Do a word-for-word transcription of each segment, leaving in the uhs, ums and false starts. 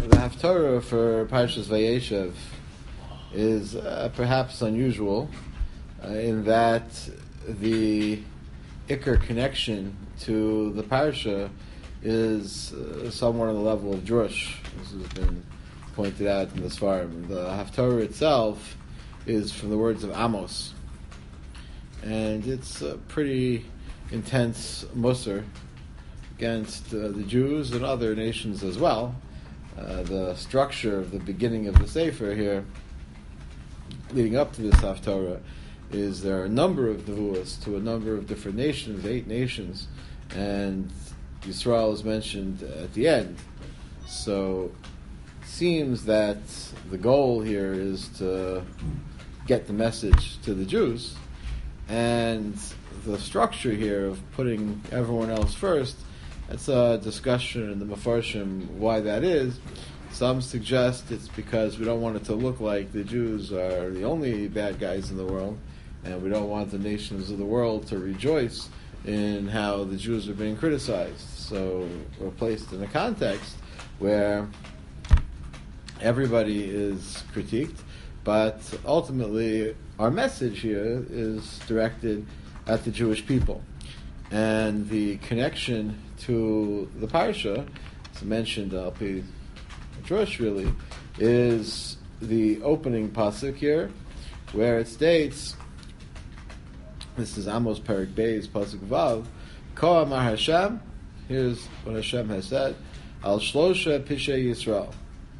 the Haftarah for Parshas Vayeshev is uh, perhaps unusual uh, in that the Iker connection to the Parsha is uh, somewhat on the level of Drush. This has been pointed out in the Sfarim. The Haftarah itself is from the words of Amos, and it's a pretty intense Musar against uh, the Jews and other nations as well. Uh, the structure of the beginning of the Sefer here, leading up to this Haftarah, is there are a number of Nevuos to a number of different nations, eight nations, and Yisrael is mentioned at the end. So it seems that the goal here is to get the message to the Jews, and the structure here of putting everyone else first, that's a discussion in the Mefarshim why that is. Some suggest it's because we don't want it to look like the Jews are the only bad guys in the world, and we don't want the nations of the world to rejoice in how the Jews are being criticized. So we're placed in a context where everybody is critiqued, but ultimately our message here is directed at the Jewish people. And the connection to the Parsha, as mentioned Al Pi Drush really, is the opening pasuk here, where it states, this is Amos Perek Beis pasuk Vav, Ko Amar Hashem, here's what Hashem has said, Al Shlosha Pishei Yisrael,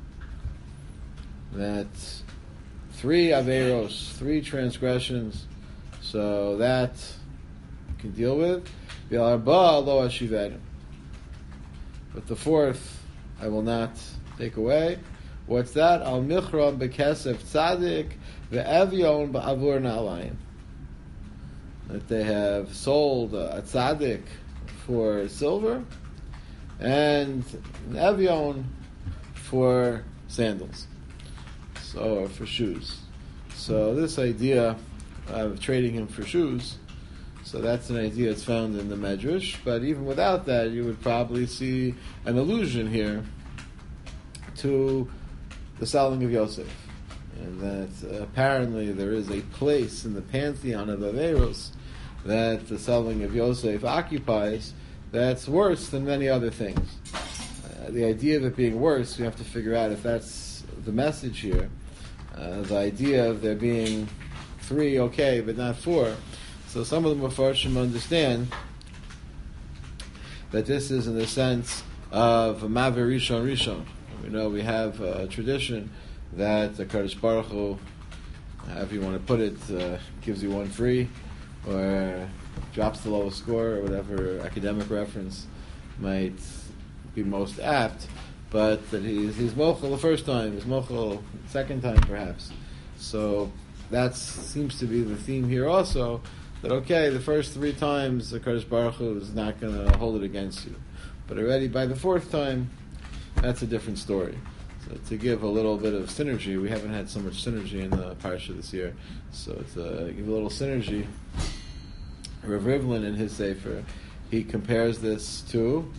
that three Averos, three transgressions, so that you can deal with. But the fourth, I will not take away. What's that? Al michram bekesef tzadik ve'evyon ba'avur na'alayim. That they have sold a tzadik for silver and an evyon for sandals, so for shoes. So this idea of trading him for shoes, so that's an idea that's found in the Medrash, but even without that, you would probably see an allusion here to the selling of Yosef, and that uh, apparently there is a place in the pantheon of Averos that the selling of Yosef occupies that's worse than many other things. Uh, the idea of it being worse, you have to figure out if that's the message here. Uh, the idea of there being three, okay, but not four. So some of the Mefarshim understand that this is in the sense of Maver Rishon Rishon. We know we have a tradition that the Kadosh Baruch Hu, however you want to put it, uh, gives you one free, or drops the lowest score, or whatever academic reference might be most apt, but that he's, he's mochel the first time, he's mochel the second time perhaps. So that seems to be the theme here also, that okay, the first three times the Kadosh Baruch Hu is not going to hold it against you, but already by the fourth time, that's a different story. So to give a little bit of synergy, we haven't had so much synergy in the parsha this year, so to give a little synergy, Rav Rivlin in his Sefer, he compares this to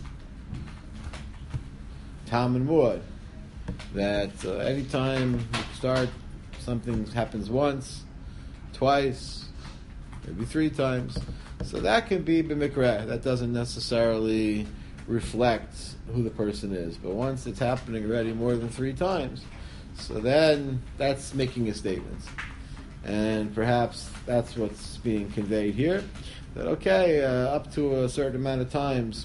Talmud Muad, that uh, anytime you start, something happens once, twice, maybe three times. So that can be b'mikrah. That doesn't necessarily reflect who the person is. But once it's happening already more than three times, so then that's making a statement. And perhaps that's what's being conveyed here. That okay, uh, up to a certain amount of times,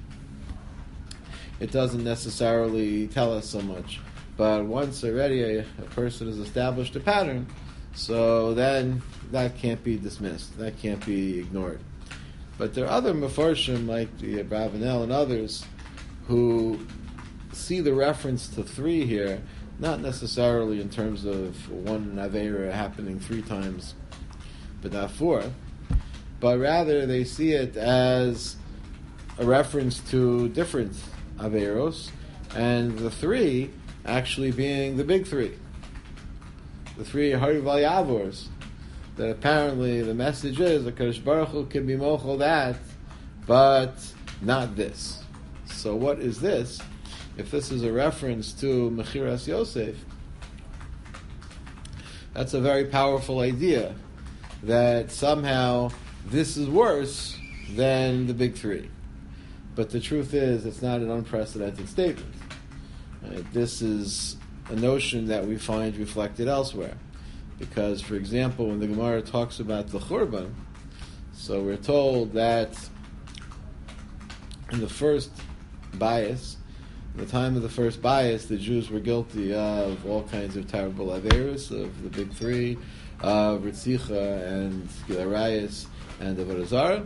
it doesn't necessarily tell us so much. But once already a, a person has established a pattern, so then that can't be dismissed. That can't be ignored. But there are other Mefarshim, like the Abravanel and others, who see the reference to three here, not necessarily in terms of one Aveira happening three times, but not four, but rather they see it as a reference to different Aveiros, and the three actually being the big three. The three Harival Yavors, that apparently the message is that Kadosh Baruch Hu can be mochel that, but not this. So what is this? if this is a reference to Mechiras Yosef, that's a very powerful idea, that somehow this is worse than the big three. But the truth is, it's not an unprecedented statement. Right? This is a notion that we find reflected elsewhere. Because, for example, when the Gemara talks about the Churban, so we're told that in the first bias, in the time of the first bias, the Jews were guilty of all kinds of terrible averos, of the big three, of Ritzicha and Gilarayas and Avodah Zarah.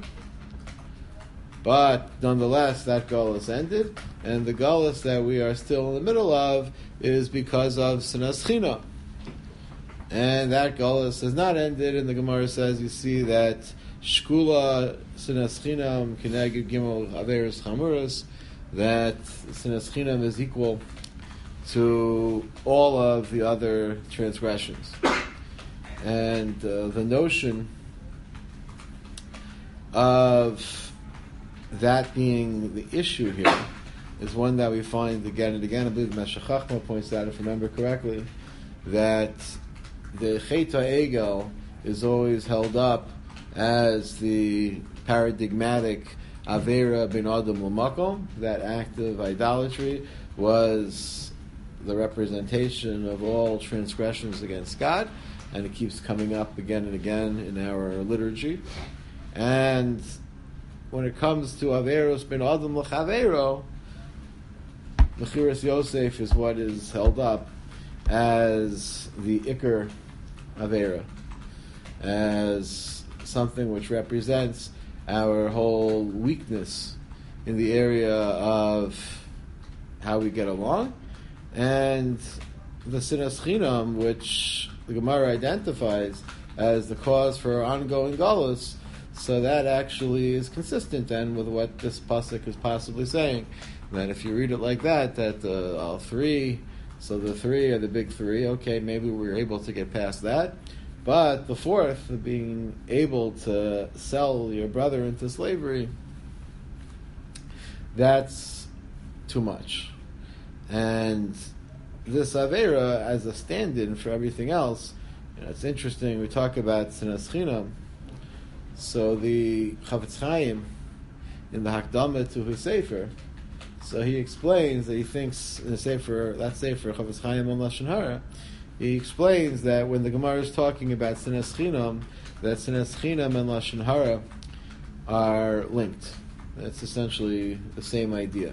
But nonetheless, that Golus ended, and the Golus that we are still in the middle of is because of Sinas Chinam. And that Golus has not ended, and the Gemara says, you see that Shkula Sinas Chinam Kineged Gimel Averos Chamuras, that Sinas Chinam is equal to all of the other transgressions. And uh, the notion of that being the issue here is one that we find again and again. I believe Meshech Chochmah points out, if I remember correctly, that the Chet HaEgel is always held up as the paradigmatic Avera bin Adam L'Makom. That act of idolatry was the representation of all transgressions against God, and it keeps coming up again and again in our liturgy. And when it comes to Averos bin Adam L'Chavero, Mechiras Yosef is what is held up as the Iker Avera, as something which represents our whole weakness in the area of how we get along, and the Sinas Chinam, which the Gemara identifies as the cause for ongoing galus. So that actually is consistent then with what this pasuk is possibly saying. That if you read it like that, that uh, all three, so the three are the big three, okay, maybe we're able to get past that. But the fourth, being able to sell your brother into slavery, that's too much. And this Avera, as a stand-in for everything else, you know, it's interesting, we talk about Sinas Chinam. So the Chavetz Chaim, in the Hakdama to his Sefer, so he explains that he thinks in the Sefer, that Sefer, Chavetz Chaim on Lashon Hara, he explains that when the Gemara is talking about Sinas Chinam, that Sinas Chinam and Lashon Hara are linked. That's essentially the same idea.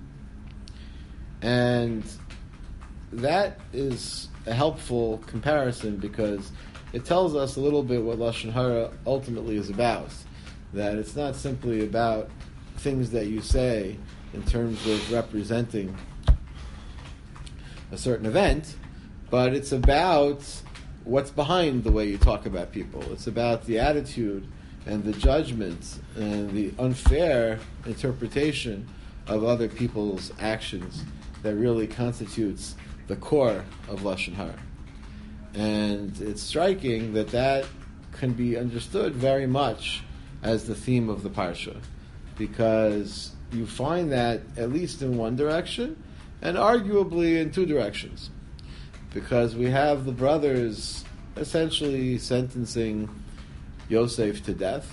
And that is a helpful comparison because it tells us a little bit what Lashon Hara ultimately is about. That it's not simply about things that you say in terms of representing a certain event, but it's about what's behind the way you talk about people. It's about the attitude and the judgment and the unfair interpretation of other people's actions that really constitutes the core of Lashon Hara. And it's striking that that can be understood very much as the theme of the Parsha, because you find that at least in one direction, and arguably in two directions. Because we have the brothers essentially sentencing Yosef to death,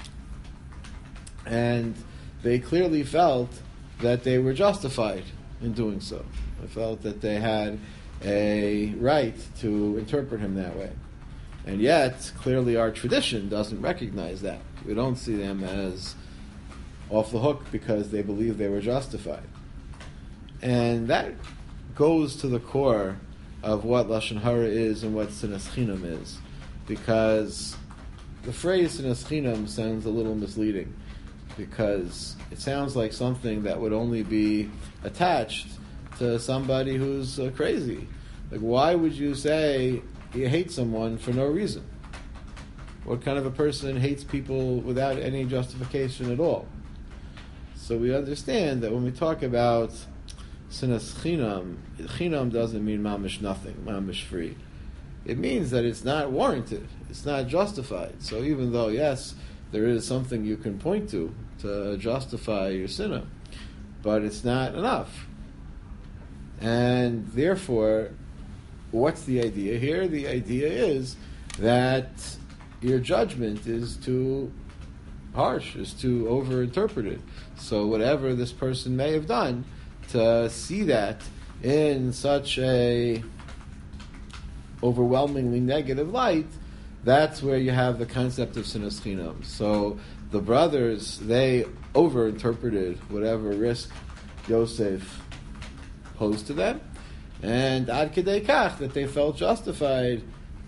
and they clearly felt that they were justified in doing so. They felt that they had a right to interpret him that way. And yet, clearly our tradition doesn't recognize that. We don't see them as off the hook because they believe they were justified. And that goes to the core of what Lashon Hara is and what Sinas Chinam is. Because the phrase Sinas Chinam sounds a little misleading, because it sounds like something that would only be attached to somebody who's uh, crazy. Like, why would you say you hate someone for no reason? What kind of a person hates people without any justification at all? So we understand that when we talk about Sinas Chinam, Chinam doesn't mean mamish nothing, mamish free. It means that it's not warranted, it's not justified. So even though, yes, there is something you can point to to justify your sinner, but it's not enough. And therefore, what's the idea here? The idea is that your judgment is too harsh, is too over-interpreted. So whatever this person may have done, to see that in such a overwhelmingly negative light, that's where you have the concept of sinas chinam. So the brothers, they over-interpreted whatever risk Yosef posed to them, and ad kedei kach, that they felt justified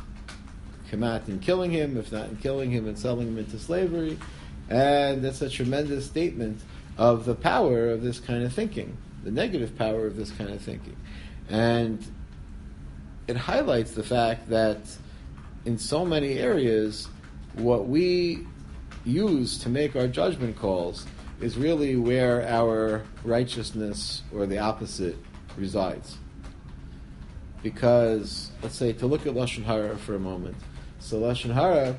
kamat in killing him, if not in killing him and selling him into slavery. And that's a tremendous statement of the power of this kind of thinking, the negative power of this kind of thinking. And it highlights the fact that in so many areas, what we use to make our judgment calls is really where our righteousness, or the opposite, resides. Because, let's say, to look at Lashon Hara for a moment. So Lashon Hara,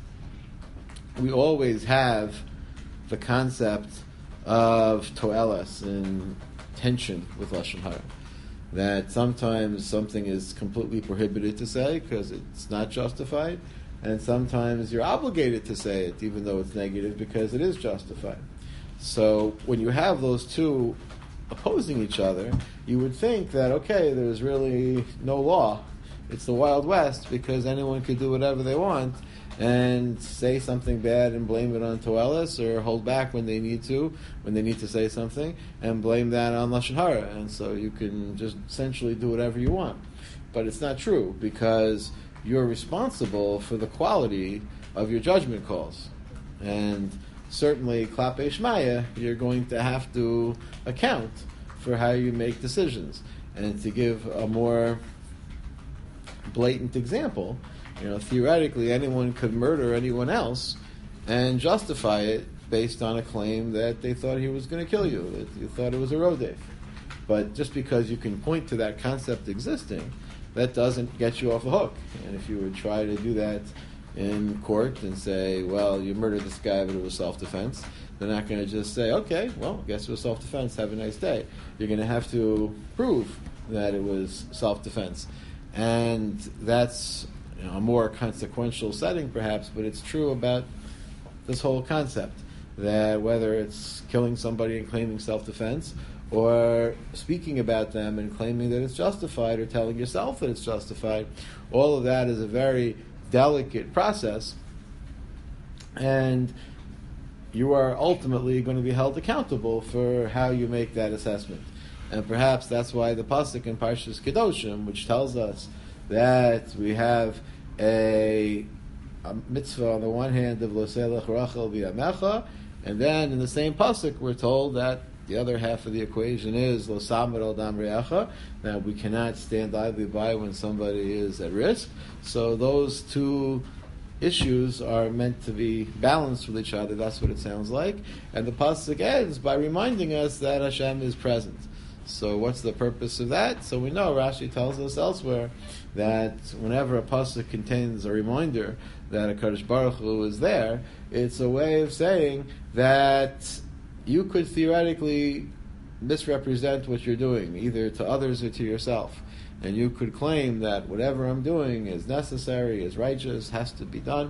we always have the concept of toelas in tension with Lashon Hara. That sometimes something is completely prohibited to say because it's not justified, and sometimes you're obligated to say it even though it's negative because it is justified. So when you have those two opposing each other, you would think that, okay, there's really no law. It's the Wild West because anyone could do whatever they want and say something bad and blame it on toelas, or hold back when they need to, when they need to say something, and blame that on Lashon Hara. And so you can just essentially do whatever you want. But it's not true, because you're responsible for the quality of your judgment calls. And certainly, Klapei Shmaya, you're going to have to account for how you make decisions. And to give a more blatant example, you know, theoretically, anyone could murder anyone else and justify it based on a claim that they thought he was going to kill you, that you thought it was a rodef. But just because you can point to that concept existing, that doesn't get you off the hook. And if you would try to do that in court and say, well, you murdered this guy, but it was self-defense, they're not going to just say, okay, well, I guess it was self-defense, have a nice day. You're going to have to prove that it was self-defense. And that's, you know, a more consequential setting, perhaps, but it's true about this whole concept, that whether it's killing somebody and claiming self-defense, or speaking about them and claiming that it's justified, or telling yourself that it's justified, all of that is a very delicate process, and you are ultimately going to be held accountable for how you make that assessment. And perhaps that's why the pasuk in Parshas Kedoshim, which tells us that we have a, a mitzvah on the one hand of Lo Selech Rachel B'Yamecha, and then in the same pasuk we're told that the other half of the equation is Lo Samer Al Dam Re'acha, that we cannot stand idly by when somebody is at risk. So those two issues are meant to be balanced with each other. That's what it sounds like. And the pasuk ends by reminding us that Hashem is present. So what's the purpose of that? So we know, Rashi tells us elsewhere, that whenever a pasuk contains a reminder that HaKadosh Baruch Hu is there, it's a way of saying that you could theoretically misrepresent what you're doing, either to others or to yourself. And you could claim that whatever I'm doing is necessary, is righteous, has to be done.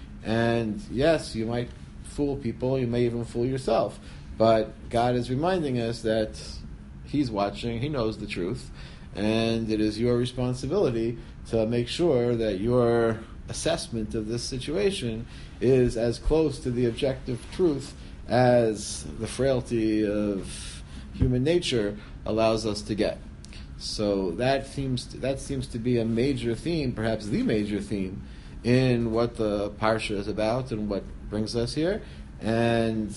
And yes, you might fool people, you may even fool yourself. But God is reminding us that He's watching, He knows the truth, and it is your responsibility to make sure that your assessment of this situation is as close to the objective truth as the frailty of human nature allows us to get. So that seems to, that seems to be a major theme, perhaps the major theme, in what the parsha is about and what brings us here. And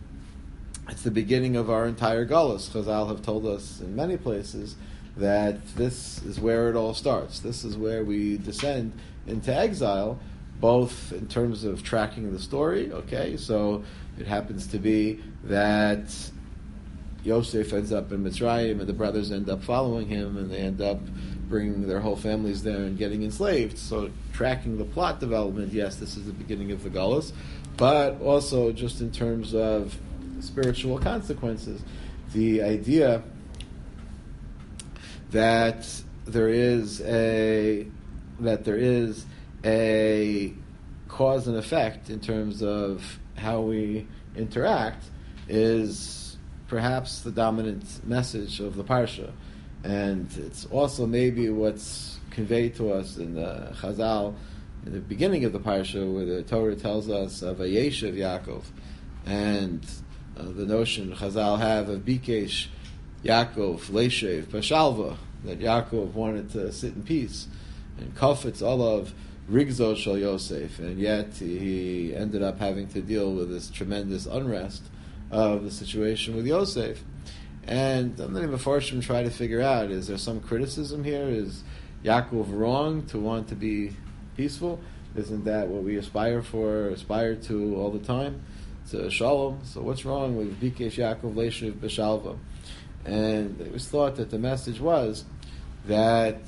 it's the beginning of our entire galus. Chazal have told us in many places that this is where it all starts. This is where we descend into exile, both in terms of tracking the story, okay, so it happens to be that Yosef ends up in Mitzrayim, and the brothers end up following him, and they end up bringing their whole families there and getting enslaved. So tracking the plot development, yes, this is the beginning of the galus, but also just in terms of spiritual consequences. The idea that there is a that there is a cause and effect in terms of how we interact is perhaps the dominant message of the parsha, and it's also maybe what's conveyed to us in the Chazal in the beginning of the parsha, where the Torah tells us of Vayeshev Yaakov, and uh, the notion Chazal have of Bikesh Yaakov Leishev Pashalva, that Yaakov wanted to sit in peace, and Kafetz Olav Rigzo Shal Yosef, and yet he ended up having to deal with this tremendous unrest of the situation with Yosef. And the Mefarshim try to figure out, is there some criticism here? Is Yaakov wrong to want to be peaceful? Isn't that what we aspire for, aspire to all the time? To Shalom. So what's wrong with Bikesh Yaakov Leishiv B'Shalva? And it was thought that the message was that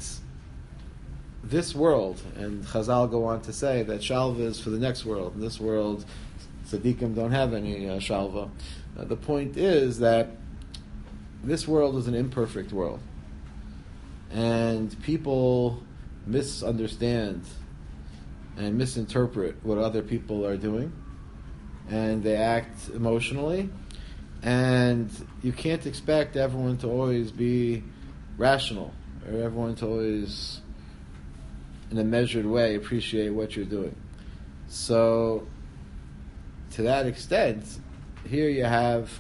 this world, and Chazal go on to say that Shalva is for the next world. In this world, Tzaddikim don't have any uh, Shalva. Uh, the point is that this world is an imperfect world, and people misunderstand and misinterpret what other people are doing, and they act emotionally, and you can't expect everyone to always be rational, or everyone to always, in a measured way, appreciate what you're doing. So, to that extent, here you have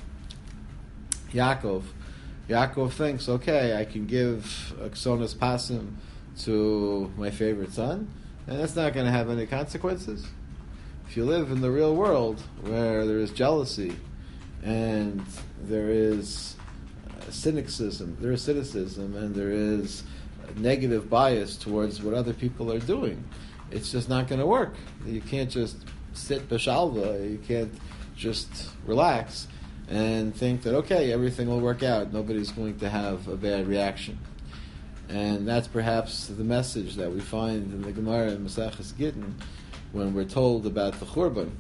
Yaakov. Yaakov thinks, okay, I can give a Ksonas Pasim to my favorite son, and that's not going to have any consequences. If you live in the real world where there is jealousy and there is uh, cynicism, there is cynicism, and there is negative bias towards what other people are doing, it's just not going to work. You can't just sit b'shalva. You can't just relax and think that, okay, everything will work out. Nobody's going to have a bad reaction. And that's perhaps the message that we find in the Gemara in Maseches Gittin when we're told about the Churban.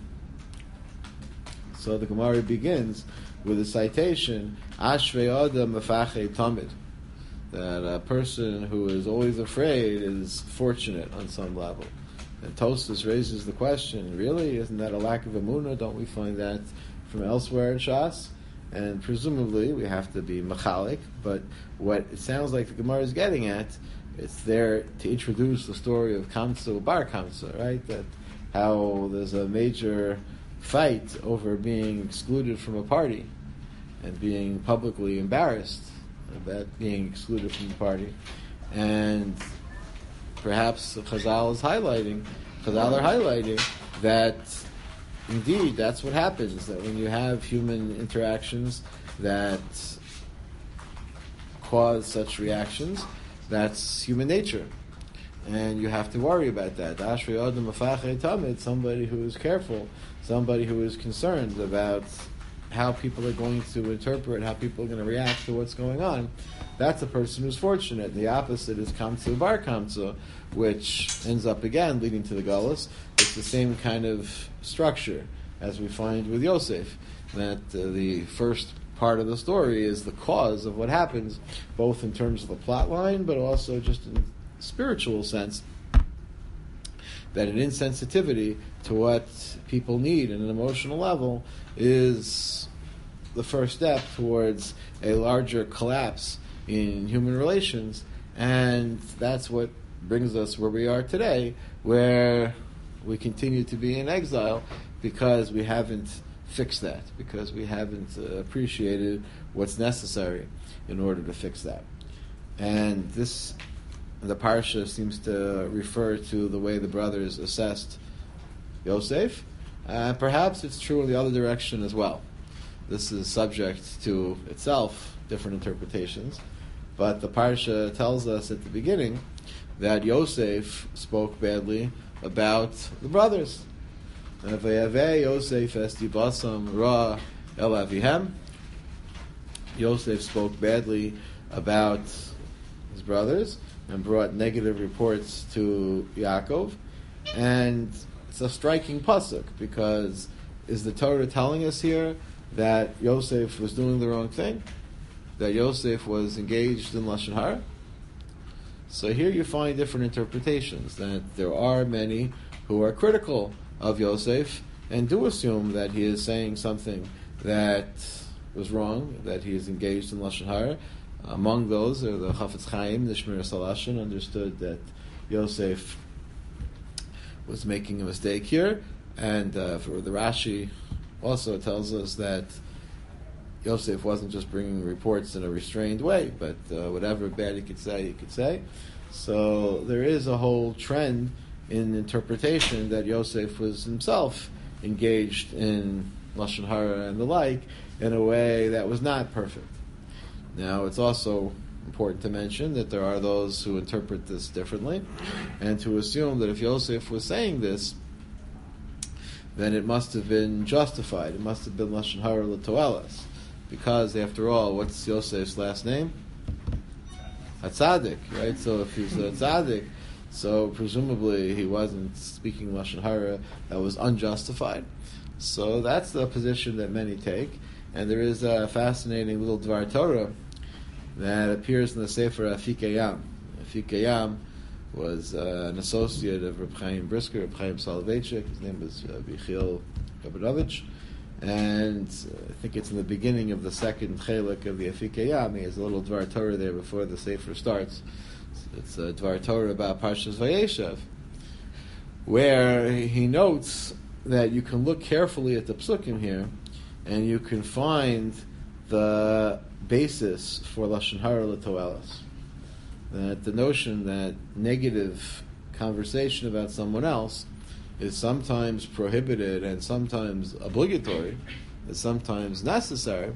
So the Gemara begins with a citation, Ashrei Adam Mefachei Tamid, that a person who is always afraid is fortunate on some level. And Tosfos raises the question, really? Isn't that a lack of emunah? Don't we find that from elsewhere in Shas? And presumably we have to be machalik, but what it sounds like the Gemara is getting at, it's there to introduce the story of Kamsa Bar Kamsa, right? That how there's a major fight over being excluded from a party and being publicly embarrassed about being excluded from the party. And perhaps Chazal is highlighting, Chazal are highlighting that indeed that's what happens, that when you have human interactions that cause such reactions, that's human nature. And you have to worry about that. Ashrei Adam Mefachei Tamid, somebody who is careful, somebody who is concerned about how people are going to interpret, how people are going to react to what's going on. That's a person who's fortunate. The opposite is Kamsa Bar Kamsa, which ends up again leading to the Galus. It's the same kind of structure as we find with Yosef, that uh, the first part of the story is the cause of what happens, both in terms of the plot line, but also just in spiritual sense, that an insensitivity to what people need in an emotional level is the first step towards a larger collapse in human relations, and that's what brings us where we are today, where we continue to be in exile because we haven't fixed that, because we haven't uh, appreciated what's necessary in order to fix that. And this, the parsha seems to refer to the way the brothers assessed Yosef. Uh, perhaps it's true in the other direction as well. This is subject to itself different interpretations, but the parsha tells us at the beginning that Yosef spoke badly about the brothers. Yosef estibasam ra el avihem. Yosef spoke badly about his brothers and brought negative reports to Yaakov, and it's a striking pasuk, because is the Torah telling us here that Yosef was doing the wrong thing? That Yosef was engaged in Lashon Hara? So here you find different interpretations, that there are many who are critical of Yosef and do assume that he is saying something that was wrong, that he is engaged in Lashon Hara. Among those are the Chafetz Chaim, the Shmir Salashin, understood that Yosef was making a mistake here, and uh, for the Rashi also tells us that Yosef wasn't just bringing reports in a restrained way, but uh, whatever bad he could say, he could say. So there is a whole trend in interpretation that Yosef was himself engaged in Lashon Hara and the like in a way that was not perfect. Now, it's also important to mention that there are those who interpret this differently, and to assume that if Yosef was saying this, then it must have been justified. It must have been Lashon Hara l'toelas. Because, after all, what's Yosef's last name? Hatzadik, right? So if he's a tzaddik, so presumably he wasn't speaking Lashon Hara that was unjustified. So that's the position that many take. And there is a fascinating little Dvar Torah that appears in the Sefer Afikei Yam. Afikei Yam was uh, an associate of Reb Chaim Brisker, Reb Chaim Soloveitchik. His name was uh, Bichil Gabanovich. And I think it's in the beginning of the second chelik of the Afikei Yam. He has a little Dvar Torah there before the Sefer starts. It's a Dvar Torah about Parshas Vayeshev, where he notes that you can look carefully at the psukim here, and you can find the basis for Lashon Hara l'toelas. That the notion that negative conversation about someone else is sometimes prohibited and sometimes obligatory, is sometimes necessary.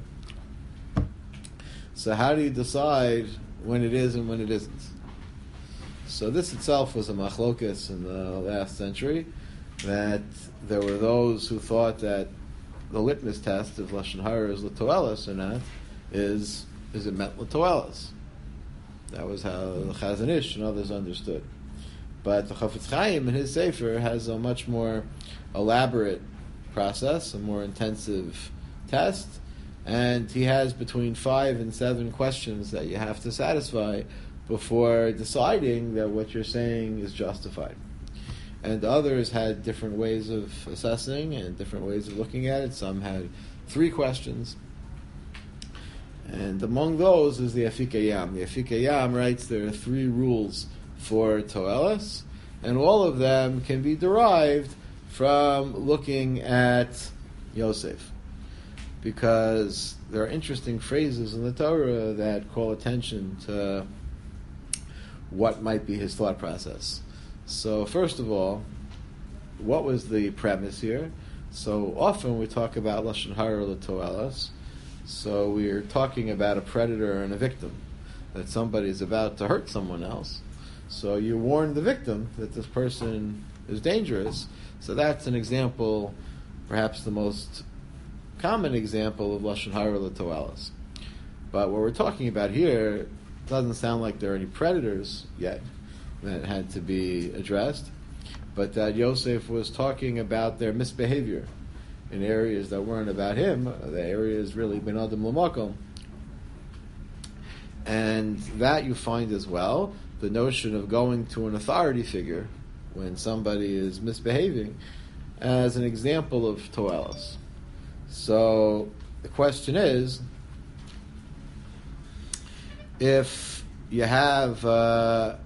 So how do you decide when it is and when it isn't? So this itself was a machlokas in the last century, that there were those who thought that the litmus test of Lashon Hara is l'toelas or not is, is it meant l'toelas? That was how the Chazon Ish and others understood. But the Chafetz Chaim in his Sefer has a much more elaborate process, a more intensive test, and he has between five and seven questions that you have to satisfy before deciding that what you're saying is justified. And others had different ways of assessing and different ways of looking at it. Some had three questions. And among those is the Afikei Yam. The Afikei Yam writes there are three rules for Toelas, and all of them can be derived from looking at Yosef. Because there are interesting phrases in the Torah that call attention to what might be his thought process. So first of all, what was the premise here? So often we talk about Lashon Hara l'toelas. So we're talking about a predator and a victim, that somebody is about to hurt someone else. So you warn the victim that this person is dangerous. So that's an example, perhaps the most common example of Lashon Hara l'toelas. But what we're talking about here doesn't sound like there are any predators yet that had to be addressed, but that Yosef was talking about their misbehavior in areas that weren't about him, the areas really ben adam l'makom. And that you find as well, the notion of going to an authority figure when somebody is misbehaving as an example of toelas. So the question is, if you have uh,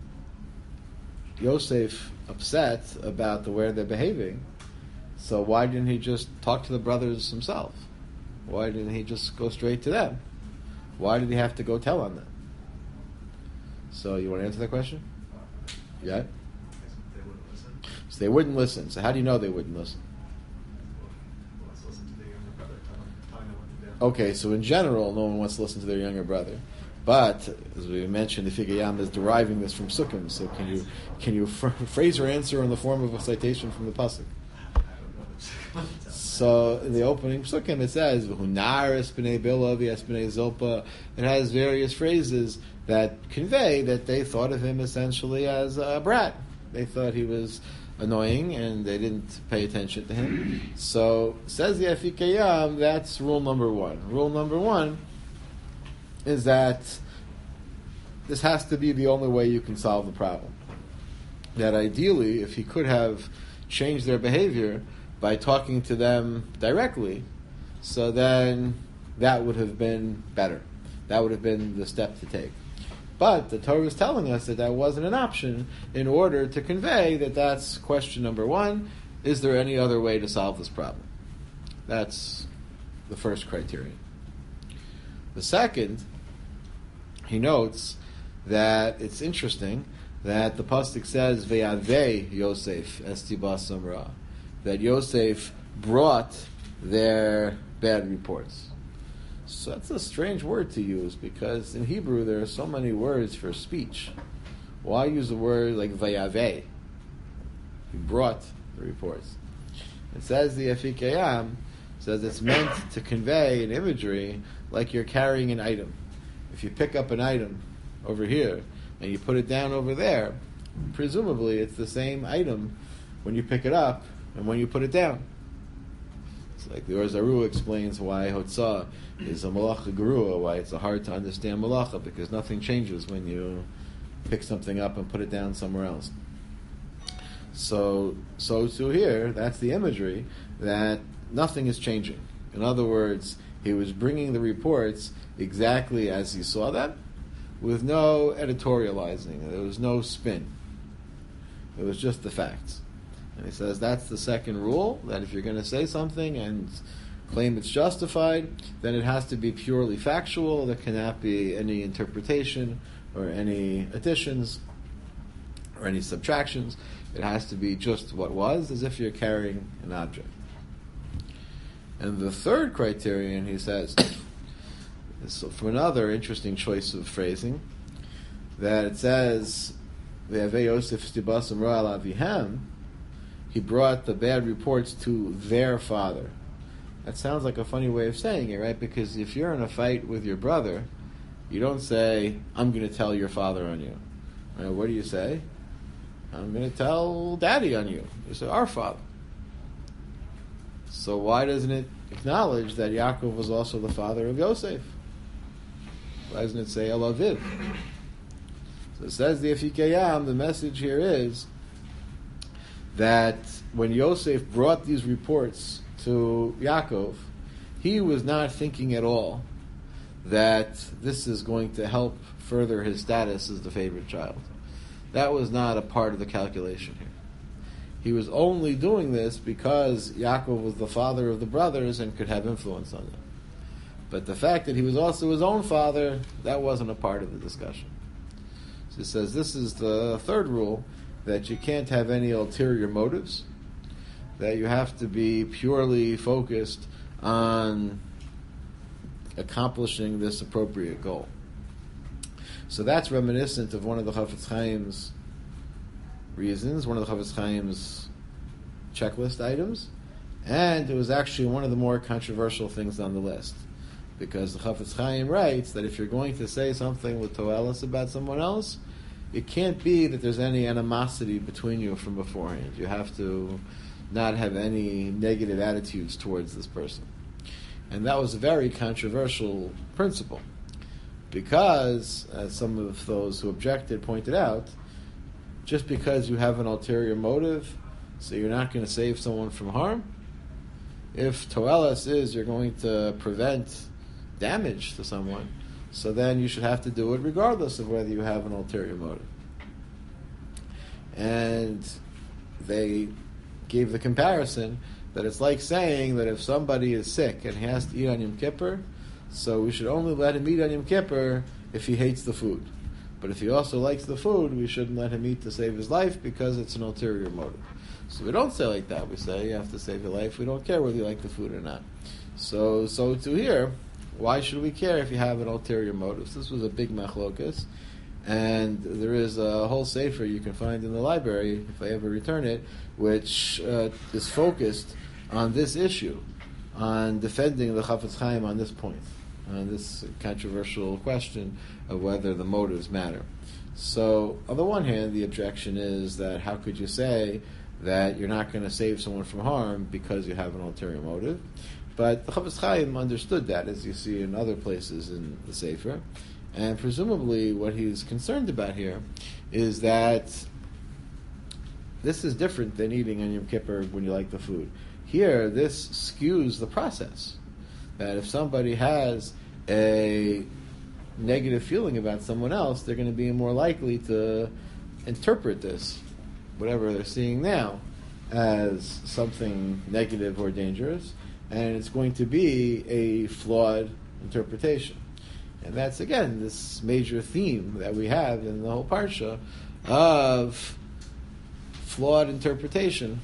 Yosef upset about the way they're behaving, so why didn't he just talk to the brothers himself? Why didn't he just go straight to them? Why did he have to go tell on them? So you want to answer that question? Yeah? They wouldn't listen. So they wouldn't listen. So how do you know they wouldn't listen? Well, let's listen to their younger brother. Tell them, tell them what to do. Okay, so in general, no one wants to listen to their younger brother. But, as we mentioned, the Afikei Yam is deriving this from Sukkim. So can you can you phr- phrase your answer in the form of a citation from the Pasuk? I don't know. So in the opening Sukkim it says, "V'hunaris b'nei Bila v'yes b'nei Zilpa." It has various phrases that convey that they thought of him essentially as a brat. They thought he was annoying and they didn't pay attention to him. So says the Afikei Yam, that's rule number one. Rule number one is that this has to be the only way you can solve the problem. That ideally, if he could have changed their behavior by talking to them directly, so then that would have been better. That would have been the step to take. But the Torah is telling us that that wasn't an option in order to convey that that's question number one. Is there any other way to solve this problem? That's the first criterion. The second, he notes that it's interesting that the pasuk says Ve'avei Yosef esti basamra, that Yosef brought their bad reports. So that's a strange word to use because in Hebrew there are so many words for speech. Why use a word like Ve'avei? He brought the reports. It says the Afikayam says it's meant to convey an imagery like you're carrying an item. If you pick up an item over here and you put it down over there, presumably it's the same item when you pick it up and when you put it down. It's like the Or Zarua explains why Hotzah is a malacha gerua, why it's a hard to understand malacha, because nothing changes when you pick something up and put it down somewhere else. So, so to here, that's the imagery that nothing is changing. In other words, he was bringing the reports exactly as he saw them, with no editorializing. There was no spin. It was just the facts. And he says that's the second rule, that if you're going to say something and claim it's justified, then it has to be purely factual. There cannot be any interpretation or any additions or any subtractions. It has to be just what was, as if you're carrying an object. And the third criterion, he says, is from another interesting choice of phrasing, that it says, Ve'avei Yosef stibasam ra al avihem, he brought the bad reports to their father. That sounds like a funny way of saying it, right? Because if you're in a fight with your brother, you don't say, I'm going to tell your father on you. Right? What do you say? I'm going to tell daddy on you. You say, our father. So why doesn't it acknowledge that Yaakov was also the father of Yosef? Why doesn't it say El Aviv? So it says the Afikayam, the message here is that when Yosef brought these reports to Yaakov, he was not thinking at all that this is going to help further his status as the favorite child. That was not a part of the calculation here. He was only doing this because Yaakov was the father of the brothers and could have influence on them. But the fact that he was also his own father, that wasn't a part of the discussion. So it says this is the third rule, that you can't have any ulterior motives, that you have to be purely focused on accomplishing this appropriate goal. So that's reminiscent of one of the Chafetz Chaim's reasons, one of the Chafetz Chaim's checklist items, and it was actually one of the more controversial things on the list, because the Chafetz Chaim writes that if you're going to say something with toelis about someone else, it can't be that there's any animosity between you from beforehand. You have to not have any negative attitudes towards this person. And that was a very controversial principle, because, as some of those who objected pointed out, just because you have an ulterior motive, so you're not going to save someone from harm, if toelis is you're going to prevent damage to someone, so then you should have to do it regardless of whether you have an ulterior motive. And they gave the comparison that it's like saying that if somebody is sick and he has to eat on Yom Kippur, so we should only let him eat on Yom Kippur if he hates the food. But if he also likes the food, we shouldn't let him eat to save his life because it's an ulterior motive. So we don't say like that. We say you have to save your life. We don't care whether you like the food or not. So, so to here, why should we care if you have an ulterior motive? This was a big machlokas, and there is a whole sefer you can find in the library, if I ever return it, which uh, is focused on this issue, on defending the Chafetz Chaim on this point, on this controversial question of whether the motives matter. So, on the one hand, the objection is that how could you say that you're not going to save someone from harm because you have an ulterior motive? But the Chafetz Chaim understood that, as you see in other places in the Sefer, And presumably what he's concerned about here is that this is different than eating on Yom Kippur when you like the food. Here, this skews the process. That if somebody has a negative feeling about someone else, they're going to be more likely to interpret this, whatever they're seeing now, as something negative or dangerous, and it's going to be a flawed interpretation. And that's, again, this major theme that we have in the whole Parsha of flawed interpretation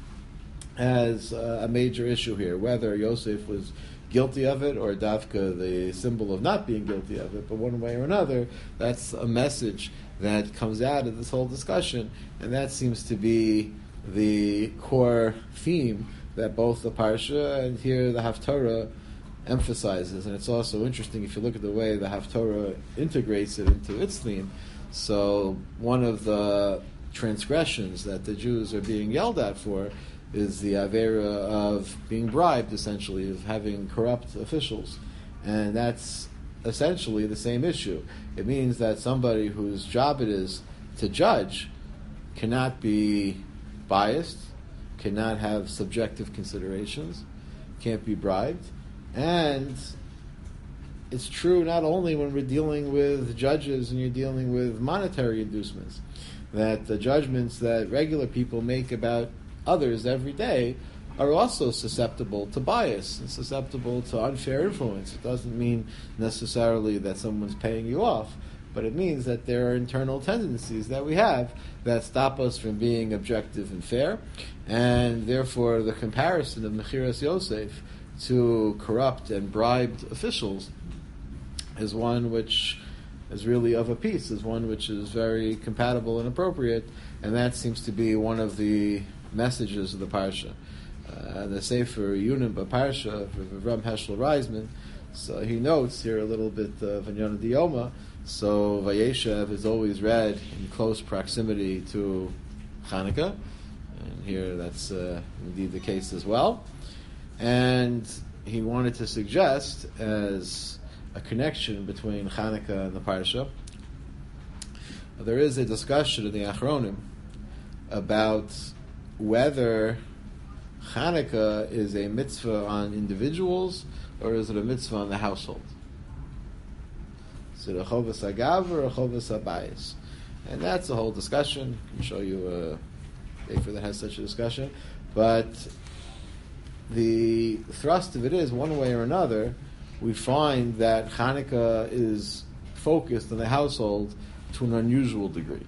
as uh, a major issue here, whether Yosef was guilty of it or Davka, the symbol of not being guilty of it, but one way or another, that's a message that comes out of this whole discussion, and that seems to be the core theme that both the Parsha and here the Haftarah emphasizes. And it's also interesting if you look at the way the Haftarah integrates it into its theme. So one of the transgressions that the Jews are being yelled at for is the avera of being bribed, essentially, of having corrupt officials. And that's essentially the same issue. It means that somebody whose job it is to judge cannot be biased, cannot have subjective considerations, can't be bribed. And it's true not only when we're dealing with judges and you're dealing with monetary inducements, that the judgments that regular people make about others every day are also susceptible to bias and susceptible to unfair influence. It doesn't mean necessarily that someone's paying you off, but it means that there are internal tendencies that we have that stop us from being objective and fair, and therefore the comparison of Mechiras Yosef to corrupt and bribed officials is one which is really of a piece, is one which is very compatible and appropriate, and that seems to be one of the messages of the Parsha. Uh, the Sefer Yunim B'Parsha of Ram Heschel Reisman, so he notes here a little bit of Vanyana Dioma. So Vayeshev is always read in close proximity to Chanukah, and here that's uh, indeed the case as well. And he wanted to suggest as a connection between Chanukah and the Parsha. There is a discussion in the Achronim about whether Chanukah is a mitzvah on individuals or is it a mitzvah on the household. Is it a chovas agav or a chovas habayis? And that's a whole discussion. I can show you a paper that has such a discussion. But the thrust of it is, one way or another, we find that Chanukah is focused on the household to an unusual degree.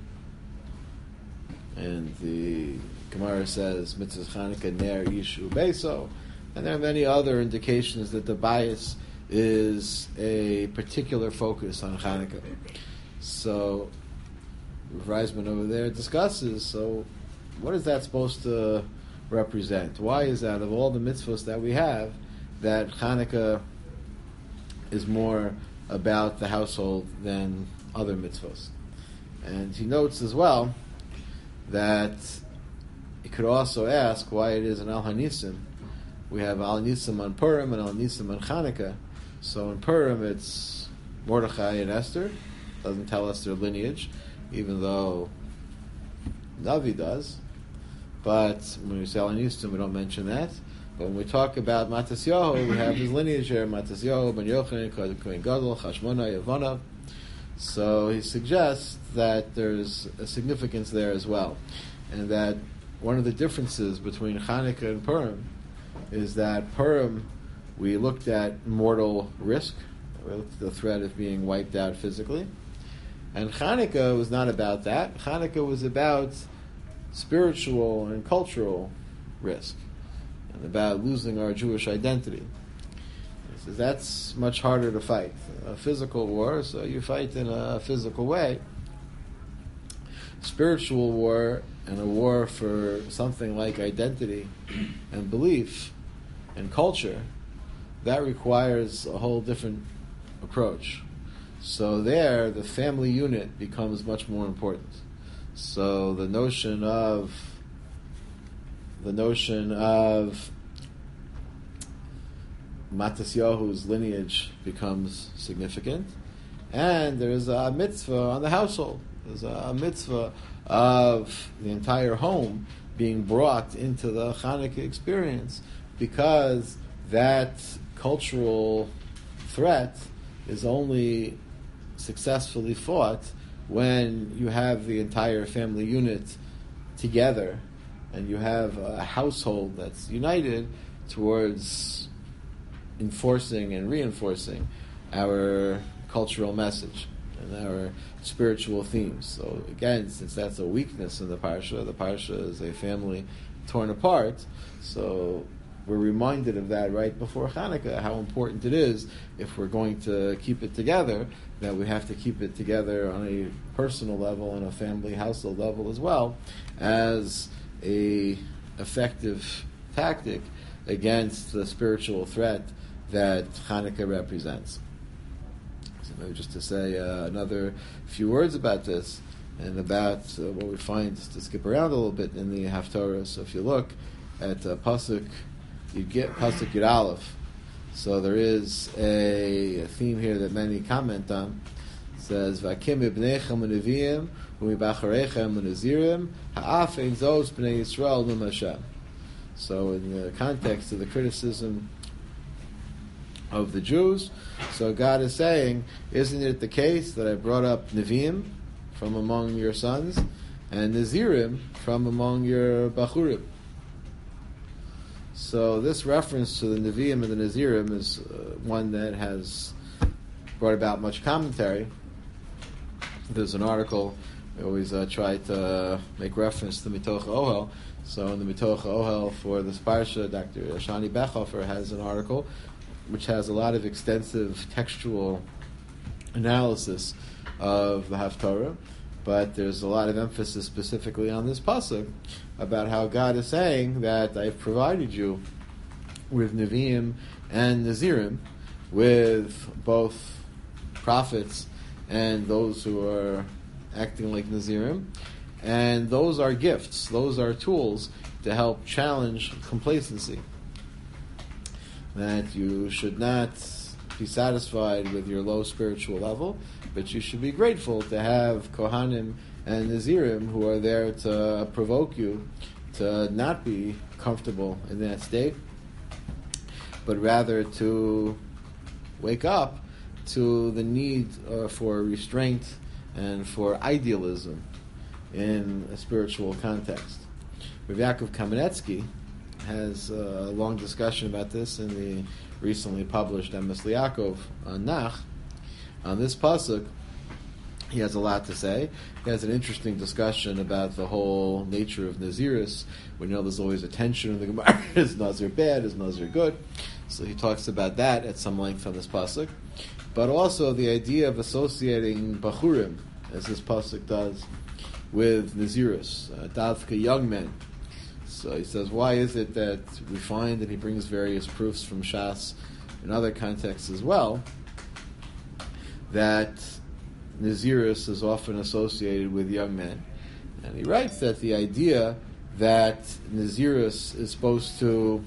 And the Gemara says, Mitzvah Chanukah ner yishu beso, and there are many other indications that the bias is a particular focus on Chanukah. So, Reisman over there discusses, so what is that supposed to represent? Why is that, of all the mitzvahs that we have, that Chanukah is more about the household than other mitzvahs? And he notes as well that you could also ask why it is in Al Hanisim we have Al Nisim on Purim and Al Nisim on Chanukah. So in Purim it's Mordechai and Esther. Doesn't tell us their lineage, even though Navi does. But when we say Al Nisim, we don't mention that. But when we talk about Matasyahu, we have his lineage here: Matasyahu, Ben Yochanan, Kohen Gadol, Chashmona, Yavana. So he suggests that there's a significance there as well, and that one of the differences between Chanukah and Purim is that Purim, we looked at mortal risk, we looked at the threat of being wiped out physically, and Chanukah was not about that. Chanukah was about spiritual and cultural risk, and about losing our Jewish identity. He says that's much harder to fight. A physical war, so you fight in a physical way. Spiritual war and a war for something like identity and belief and culture, that requires a whole different approach. So there, the family unit becomes much more important. So the notion of the notion of Matasyahu's lineage becomes significant, and there's a mitzvah on the household. There's a mitzvah of the entire home being brought into the Hanukkah experience, because that cultural threat is only successfully fought when you have the entire family unit together and you have a household that's united towards enforcing and reinforcing our cultural message and our spiritual themes. So again, since that's a weakness in the parsha, the parsha is a family torn apart, so we're reminded of that right before Hanukkah, how important it is, if we're going to keep it together, that we have to keep it together on a personal level and a family household level as well, as a effective tactic against the spiritual threat that Hanukkah represents. So maybe just to say uh, another few words about this, and about uh, what we find, just to skip around a little bit in the Haftarah. So if you look at uh, Pasuk, you get Pasuk Yud Aleph. So there is a, a theme here that many comment on. It says, "Vakim ibnechem u'neviim u'mibacharechem u'nezirim ha'af ein zos b'nei Yisrael num Hashem." So in the context of the criticism of the Jews, so God is saying, isn't it the case that I brought up Nevi'im from among your sons and Nazirim from among your Bachurim? So this reference to the Nevi'im and the Nazirim is uh, one that has brought about much commentary. There's an article, I always uh, try to make reference to the Mitoch Ohel. So in the Mitoch Ohel for this parsha, Doctor Shani Bechhofer has an article which has a lot of extensive textual analysis of the Haftarah, but there's a lot of emphasis specifically on this pasuk about how God is saying that I've provided you with Nevi'im and Nazirim, with both prophets and those who are acting like Nazirim, and those are gifts, those are tools to help challenge complacency. That you should not be satisfied with your low spiritual level, but you should be grateful to have Kohanim and Nazirim who are there to provoke you to not be comfortable in that state, but rather to wake up to the need uh, for restraint and for idealism in a spiritual context. Rav Yaakov Kamenetsky has a long discussion about this in the recently published Emes Liakov on Nach. On this pasuk, he has a lot to say. He has an interesting discussion about the whole nature of Nazirus. We know there's always a tension in the Gemara. Is Nazir bad? Is Nazir good? So he talks about that at some length on this pasuk. But also the idea of associating Bachurim, as this pasuk does, with Nazirus, uh, Davka, young men. So he says, why is it that we find, and he brings various proofs from Shas in other contexts as well, that Nazirus is often associated with young men. And he writes that the idea that Nazirus is supposed to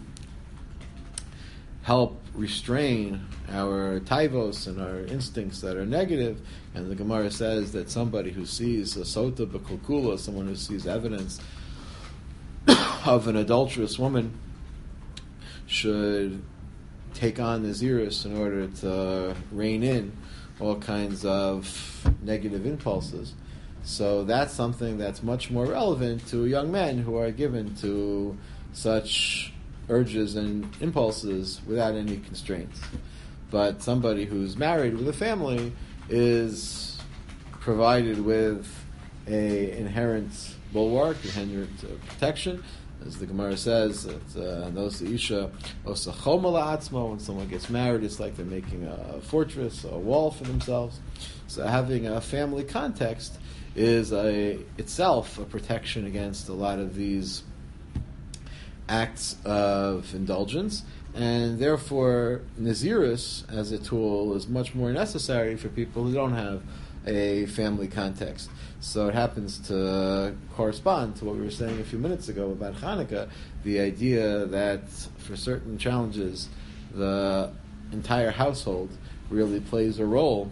help restrain our taivos and our instincts that are negative, and the Gemara says that somebody who sees a sota b'kulkula, someone who sees evidence of an adulterous woman, should take on Nazirus in order to rein in all kinds of negative impulses. So that's something that's much more relevant to young men who are given to such urges and impulses without any constraints. But somebody who's married with a family is provided with a inherent bulwark, inherent uh, protection. As the Gemara says, that those uh, isha osa choma la'atzmo, when someone gets married, it's like they're making a fortress, a wall for themselves. So having a family context is a, itself a protection against a lot of these acts of indulgence, and therefore Nazirus as a tool is much more necessary for people who don't have a family context. So it happens to correspond to what we were saying a few minutes ago about Hanukkah, the idea that for certain challenges the entire household really plays a role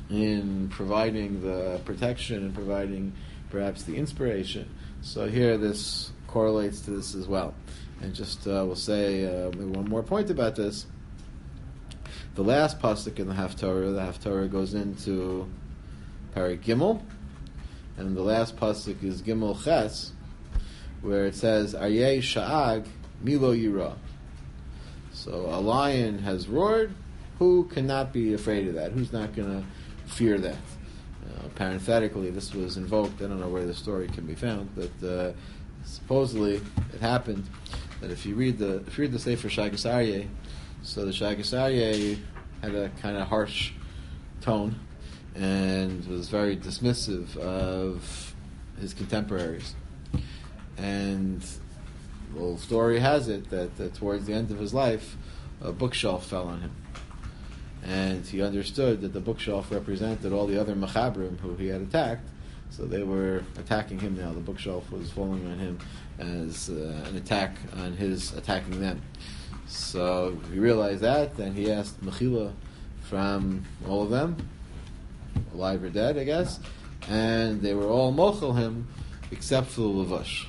in providing the protection and providing perhaps the inspiration. So here this correlates to this as well. And just uh, we'll say uh, one more point about this. The last pasuk in the Haftarah, the Haftarah goes into Parak Gimel, and the last pasuk is Gimel Ches, where it says Aryeh Sha'ag Milo Yira. So a lion has roared. Who cannot be afraid of that? Who's not going to fear that? Uh, parenthetically, this was invoked. I don't know where the story can be found, but uh, supposedly it happened that if you read the if you read the Sefer Shagas Aryeh, so the Shagas Aryeh had a kind of harsh tone and was very dismissive of his contemporaries. And the little story has it that, that towards the end of his life, a bookshelf fell on him. And he understood that the bookshelf represented all the other Machabrim who he had attacked, so they were attacking him now. The bookshelf was falling on him as uh, an attack on his attacking them. So he realized that, and he asked Mechila from all of them, alive or dead, I guess, and they were all mochel him except for the Levush.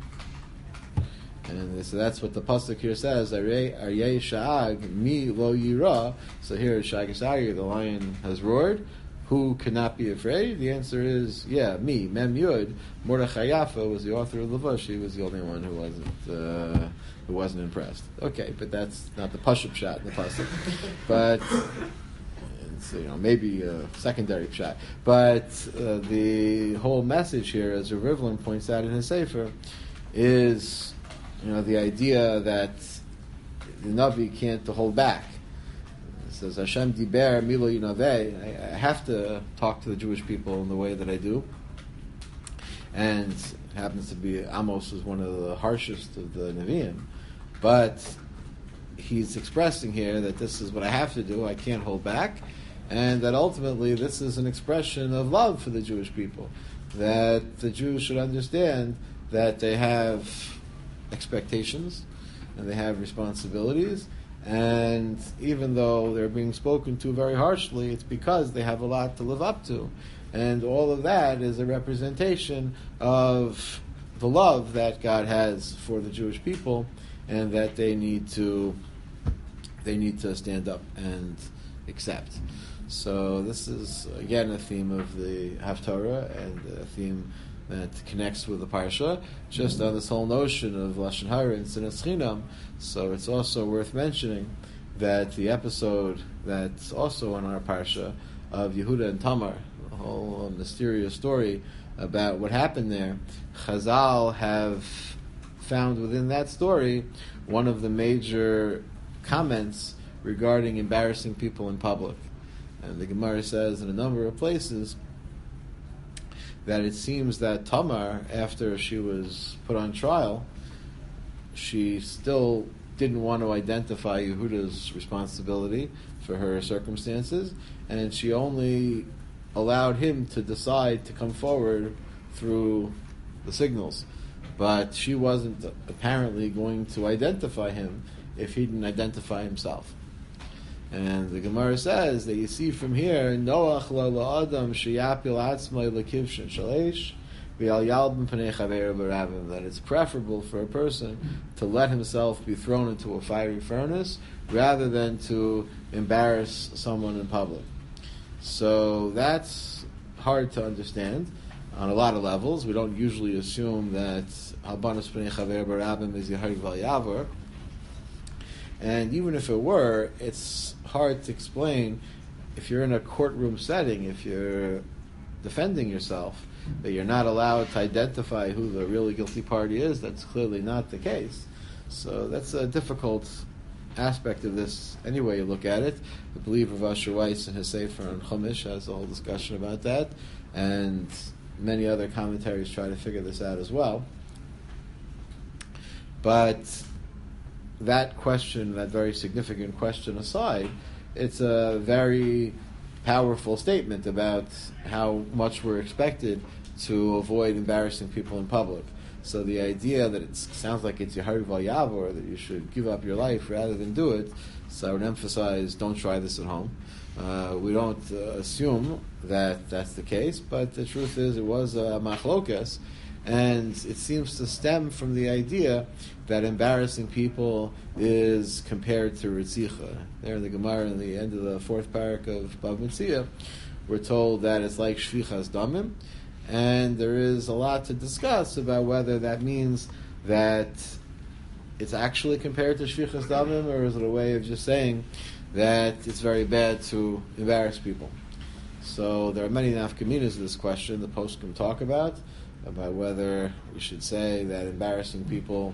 And so that's what the pasuk here says. Aryeh Sha'ag Mi Lo Yira. So here, Shagas Aryeh, the lion has roared. Who cannot be afraid? The answer is, yeah, me. Mem Yud. Mordechai Yafa was the author of Levush. He was the only one who wasn't uh, who wasn't impressed. Okay, but that's not the Pashup shot in the pasuk. But it's, you know, maybe a secondary shot. But uh, the whole message here, as Rav Rivlin points out in his Sefer, is, you know, the idea that the Navi can't hold back. It says, Hashem diber milo yinaveh. I have to talk to the Jewish people in the way that I do. And it happens to be, Amos is one of the harshest of the Nevi'im. But he's expressing here that this is what I have to do, I can't hold back. And that ultimately this is an expression of love for the Jewish people. That the Jews should understand that they have expectations and they have responsibilities, and even though they're being spoken to very harshly, it's because they have a lot to live up to, and all of that is a representation of the love that God has for the Jewish people, and that they need to they need to stand up and accept. So this is again a theme of the Haftarah and a theme that connects with the parsha, just on this whole notion of Lashon Hara and Sinas Chinam. So it's also worth mentioning that the episode that's also on our parsha of Yehuda and Tamar, the whole mysterious story about what happened there, Chazal have found within that story one of the major comments regarding embarrassing people in public. And the Gemara says in a number of places that it seems that Tamar, after she was put on trial, she still didn't want to identify Yehuda's responsibility for her circumstances, and she only allowed him to decide to come forward through the signals. But she wasn't apparently going to identify him if he didn't identify himself. And the Gemara says that you see from here, Noach la adam sheyapil atzmai lekivshin shalish v'al yalbim pnei chaver b'ravim, that it's preferable for a person to let himself be thrown into a fiery furnace rather than to embarrass someone in public. So that's hard to understand on a lot of levels. We don't usually assume that halbanus pnei chaver b'ravim is yahari v'al yavar. And even if it were, it's hard to explain if you're in a courtroom setting, if you're defending yourself, that you're not allowed to identify who the really guilty party is. That's clearly not the case. So that's a difficult aspect of this, any way you look at it. I believe Rav Asher Weiss in his Sefer on Chumash has a whole discussion about that, and many other commentaries try to figure this out as well. But that question, that very significant question aside, it's a very powerful statement about how much we're expected to avoid embarrassing people in public. So the idea that it sounds like it's Yehariv al Yavor, that you should give up your life rather than do it, so I would emphasize, don't try this at home. Uh, we don't uh, assume that that's the case, but the truth is it was a machlokas, and it seems to stem from the idea that embarrassing people is compared to Ritzicha. There in the Gemara, in the end of the fourth parak of Bava Metzia, we're told that it's like Shvichas Damim, and there is a lot to discuss about whether that means that it's actually compared to Shvichas Damim, or is it a way of just saying that it's very bad to embarrass people. So there are many nafkaminas to this question the poskim talk about, about whether we should say that embarrassing people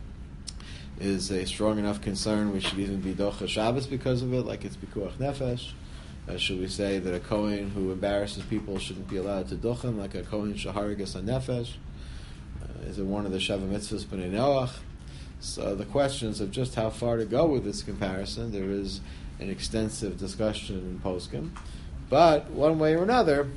is a strong enough concern we should even be docha Shabbos because of it, like it's pikuach nefesh. Uh, should we say that a kohen who embarrasses people shouldn't be allowed to duchen, like a kohen shaharigas on nefesh? Uh, is it one of the Sheva mitzvahs b'nei Noach? So the questions of just how far to go with this comparison, there is an extensive discussion in poskim. But one way or another,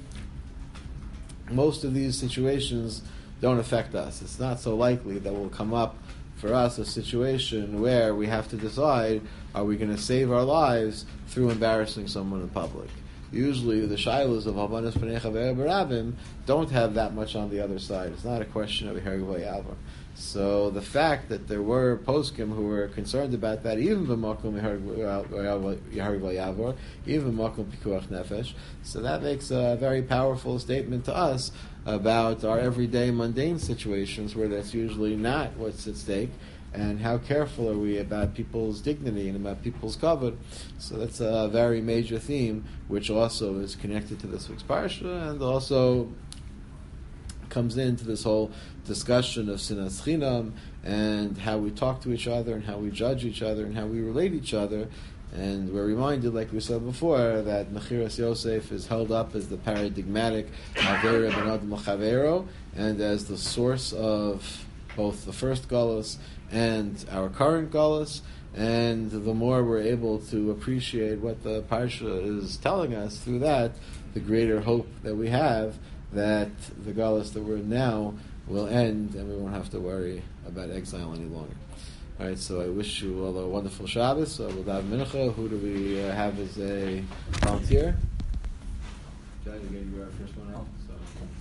most of these situations don't affect us. It's not so likely that will come up for us a situation where we have to decide, are we going to save our lives through embarrassing someone in public? Usually the shilas of Habanas Pnei Chaver Barabim don't have that much on the other side. It's not a question of Yehariv Vayavor. So the fact that there were poskim who were concerned about that, even b'makom Yehariv Vayavor, even b'makom Pikuach Nefesh, so that makes a very powerful statement to us about our everyday mundane situations where that's usually not what's at stake, and how careful are we about people's dignity and about people's kavod. So that's a very major theme, which also is connected to this week's parsha, and also comes into this whole discussion of sinas chinam and how we talk to each other and how we judge each other and how we relate each other. And we're reminded, like we said before, that Mechiras Yosef is held up as the paradigmatic Avera ben Adam Chavero, and as the source of both the first galus and our current galus. And the more we're able to appreciate what the parsha is telling us through that, the greater hope that we have that the galus that we're in now will end and we won't have to worry about exile any longer. All right, so I wish you all a wonderful Shabbos. So we'll have mincha. Who do we uh, have as a volunteer? Jai, you get your first one out.